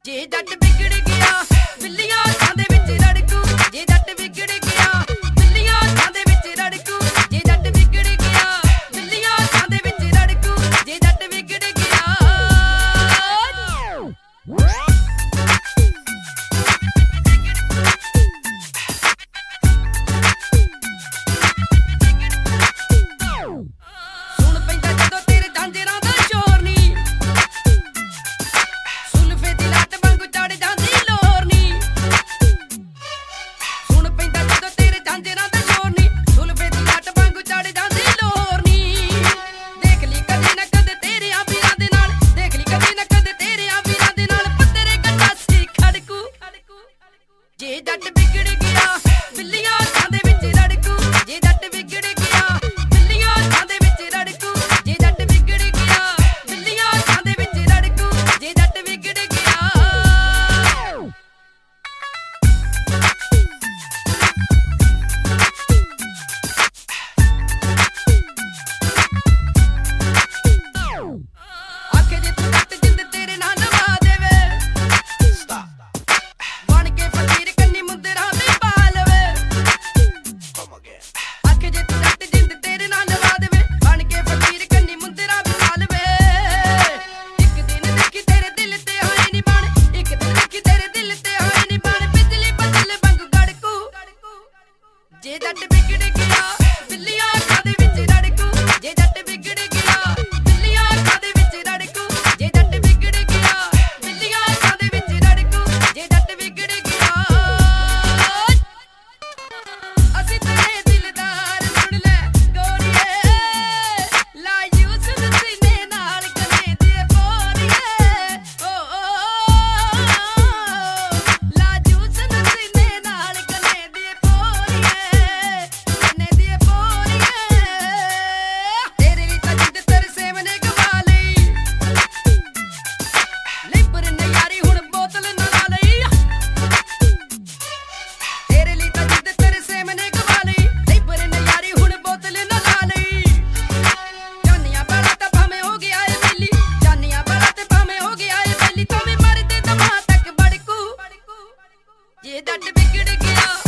ਜੇ ਜੱਟ ਵਿਗੜ ਗਿਆ ਬਿੱਲੀਆਂ ਅੱਖਾਂ ਦੇ ਵਿੱਚ ਰੜਕੂ। ਜੇ ਜੱਟ ਵਿਗੜ ਗਿਆ ਬਿੱਲੀਆਂ ਅੱਖਾਂ ਦੇ ਵਿੱਚ ਰੜਕੂ। ਜੇ ਜੱਟ ਵਿਗੜ ਗਿਆ ਬਿੱਲੀਆਂ ਅੱਖਾਂ ਦੇ ਵਿੱਚ ਰੜਕੂ। ਜੇ ਜੱਟ ਵਿਗੜ ਗਿਆ ਸੁਣ ਪੈਂਦਾ ਜਦੋਂ ਤੇਰੇ ਝਾਂਜਰਾਂ ਦਾ ਸ਼ੋਰ ਨੀ। ਸੁਲਫੇ ਦੀ ਲੱਤ ਵਾਂਗੂ ਚੜ ਜਾਂਦੀ ਲੋਰ ਨੀ। ਸੁਣ ਪੈਂਦਾ ਜਦੋਂ ਤੇਰੇ ਝਾਂਜਰਾਂ ਦਾ ਸ਼ੋਰ ਨੀ। ਸੁਲਫੇ ਦੀ ਲੱਤ ਵਾਂਗੂ ਚੜ ਜਾਂਦੀ ਲੋਰ ਨੀ। ਦੇਖ ਲਈ ਕਦੇ ਨਾ ਕਦੇ ਤੇਰਿਆਂ ਵੀਰਾਂ ਦੇ ਨਾਲ। ਦੇਖ ਲਈ ਕਦੇ ਨਾ ਕਦੇ ਤੇਰਿਆਂ ਵੀਰਾਂ ਦੇ ਨਾਲ ਪੱਤਰੇ ਗੰਡਾਸੀ ਖੜਕੂ। ਜੇ ਜੱਟ ਵਿਗੜ ਗਿਆ ਬਿੱਲੀਆਂ ਅੱਖਾਂ ਦੇ ਵਿੱਚ ਰੜਕੂ। ਜੇ ਜੱਟ ਵਿਗੜ ਗਿਆ ਬਿੱਲੀਆਂ ਅੱਖਾਂ ਦੇ ਵਿੱਚ ਰੜਕੂ। ਜੇ ਜੱਟ ਵਿਗੜ ਗਿਆ ਬਿੱਲੀਆਂ ਅੱਖਾਂ ਦੇ ਵਿੱਚ ਰੜਕੂ। ਜੇ ਜੱਟ ਵਿਗੜ ਗਿਆ ਆਖੇ ਜੇ ਤੂੰ ਕੱਟ ਜਿੰਦ ਤੇਰੇ ਨਾਲ ਨਵਾ ਦੇਵੇ। ਬਣ ਕੇ ਫਕੀਰ ਕੰਨੀ ਮੁੰਦਰਾਂ ਤੇ ਪਾ ਲਵੇ। ਆਖੇ ਜੇ ਤੂੰ ਕੱਟ ਜਿੰਦ ਤੇਰੇ ਨਾਲ ਨਵਾ ਦੇਵੇ। ਬਣ ਕੇ ਫਕੀਰ ਕੰਨੀ ਮੁੰਦਰਾਂ ਵੀ ਪਾ ਲਵੇ। ਇੱਕ ਦਿਨ ਦੇਖੀ ਤੇਰੇ ਦਿਲ ਤੇ ਹੋਏ ਨੀ ਬਣ। ਇੱਕ ਦਿਨ ਦੇਖੀ ਤੇਰੇ ਦਿਲ ਤੇ ਹੋਏ ਨੀ ਬਣ। ਬਿਜਲੀ ਬੱਦਲ ਵਾਂਗੂ ਗੜਕੂ। ਜੇ ਜੱਟ ਵਿਗੜ ਗਿਆ ਬਿੱਲੀਆਂ ਅੱਖਾਂ ਦੇ ਵਿੱਚ ਰੜਕੂ। ਜੇ ਜੱਟ ਵਿਗੜ ਗਿਆ ਬਿੱਲੀਆਂ ਅੱਖਾਂ ਦੇ ਵਿੱਚ ਰੜਕੂ। ਜੇ ਜੱਟ ਵਿਗੜ ਗਿਆ ਬਿੱਲੀਆਂ ਅੱਖਾਂ ਦੇ ਵਿੱਚ ਰੜਕੂ। ਜੇ ਜੱਟ ਵਿਗੜ ਗਿਆ ਅਸੀਂ ਤੇਰੇ ਦਿਲਦਾਰ ਸੁਣ ਲੈ ਗੋਰੀਏ। ਲਾਈ ਉਸ ਸੀਨੇ ਨਾਲ ਗਲੇ ਦੀ ਬੋਰੀਏ। ਲਾਜੂ ਸੀਨੇ ਨਾਲ ਗਲੇ ਦੀ ਬੋਰੀਏ। ਗਲੇ ਦੀ ਬੋਰੀਏ ਤੇਰੇ ਲਈ ਤਾਂ ਜਿੱਦ ਤਰਸੇ ਮਨੇ ਗਵਾ ਲਈ। ਲਿਬਰ ਨੇ ਯਾਰੀ ਹੁਣ ਬੋਤਲ ਨਾ ਲਾ ਲਈ। ਤੇਰੇ ਲਈ ਤਾਂ ਜਿੱਦ ਤਰਸੇ ਮਨੇ ਗਵਾ ਲਈ। ਲਿਬਰ ਨੇ ਯਾਰੀ ਹੁਣ ਬੋਤਲ ਨਾ ਲਾ ਲਈ। ਜਾਨੀਆਂ ਵਾਲਾ ਤਾਂ ਭਾਵੇਂ ਹੋ ਗਿਆ ਏ ਬੇਲੀ। ਜਾਨੀਆਂ ਵਾਲਾ ਤੇ ਭਾਵੇਂ ਹੋ ਗਿਆ ਏ ਬੇਲੀ। ਤੂੰ ਵੀ ਮਰਦੇ ਦਮਾਂ ਤੱਕ ਬੜਕੂ। ਜੇ ਜੱਟ ਵਿਗੜ ਗਿਆ